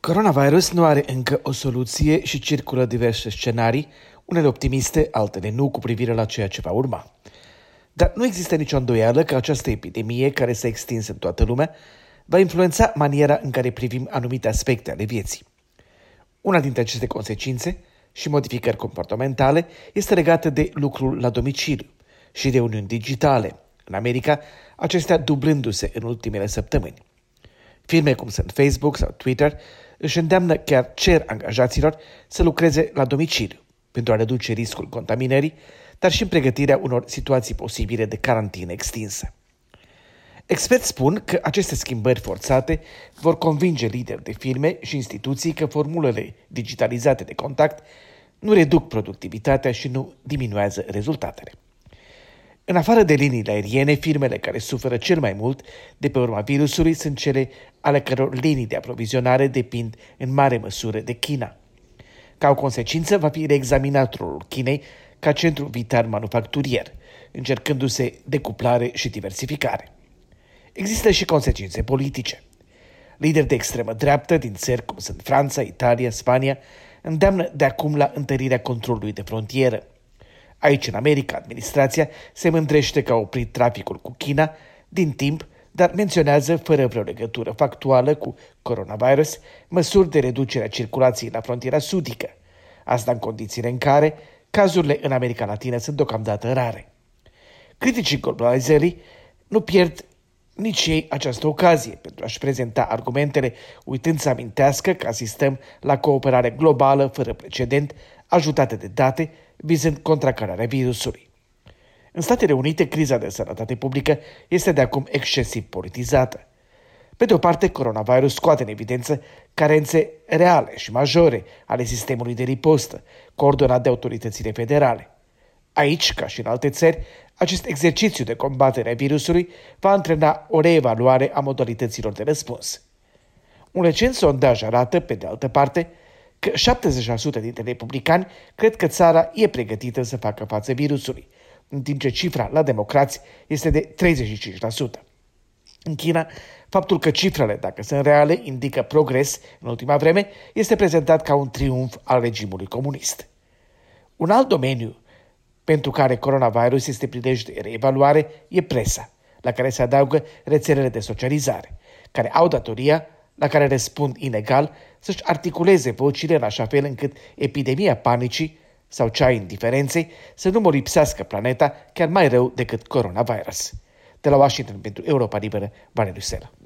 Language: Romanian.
Coronavirus nu are încă o soluție și circulă diverse scenarii, unele optimiste, altele nu, cu privire la ceea ce va urma. Dar nu există nicio îndoială că această epidemie, care s-a extins în toată lumea, va influența maniera în care privim anumite aspecte ale vieții. Una dintre aceste consecințe și modificări comportamentale este legată de lucrul la domiciliu și reuniuni digitale, în America, acestea dublându-se în ultimele săptămâni. Firme cum sunt Facebook sau Twitter își îndeamnă, chiar cer angajaților să lucreze la domiciliu pentru a reduce riscul contaminării, dar și în pregătirea unor situații posibile de carantină extinsă. Experți spun că aceste schimbări forțate vor convinge lideri de firme și instituții că formulele digitalizate de contact nu reduc productivitatea și nu diminuează rezultatele. În afară de liniile aeriene, firmele care suferă cel mai mult de pe urma virusului sunt cele ale căror linii de aprovizionare depind în mare măsură de China. Ca o consecință, va fi reexaminat rolul Chinei ca centru vital manufacturier, încercându-se decuplare și diversificare. Există și consecințe politice. Lideri de extremă dreaptă din țări cum sunt Franța, Italia, Spania, îndeamnă de acum la întărirea controlului de frontieră. Aici, în America, administrația se mândrește că a oprit traficul cu China din timp, dar menționează, fără vreo legătură factuală cu coronavirus, măsuri de reducere a circulației la frontiera sudică. Asta în condițiile în care cazurile în America Latină sunt deocamdată rare. Criticii globalizării nu pierd nici ei această ocazie pentru a-și prezenta argumentele, uitând să amintească că asistăm la cooperare globală fără precedent, ajutate de date, vizând contracararea virusului. În Statele Unite, criza de sănătate publică este de acum excesiv politizată. Pe de o parte, coronavirus scoate în evidență carențe reale și majore ale sistemului de ripostă, coordonat de autoritățile federale. Aici, ca și în alte țări, acest exercițiu de combatere a virusului va antrena o reevaluare a modalităților de răspuns. Un recent sondaj arată, pe de altă parte, că 70% dintre republicani cred că țara e pregătită să facă față virusului, în timp ce cifra la democrați este de 35%. În China, faptul că cifrele, dacă sunt reale, indică progres în ultima vreme, este prezentat ca un triumf al regimului comunist. Un alt domeniu pentru care coronavirus este prilej de reevaluare e presa, la care se adaugă rețelele de socializare, care au datoria, la care răspund inegal, să-și articuleze vocile în așa fel încât epidemia panicii sau cea a indiferenței să nu mă lipsească planeta chiar mai rău decât coronavirus. De la Washington pentru Europa Liberă, Valeriu Sela.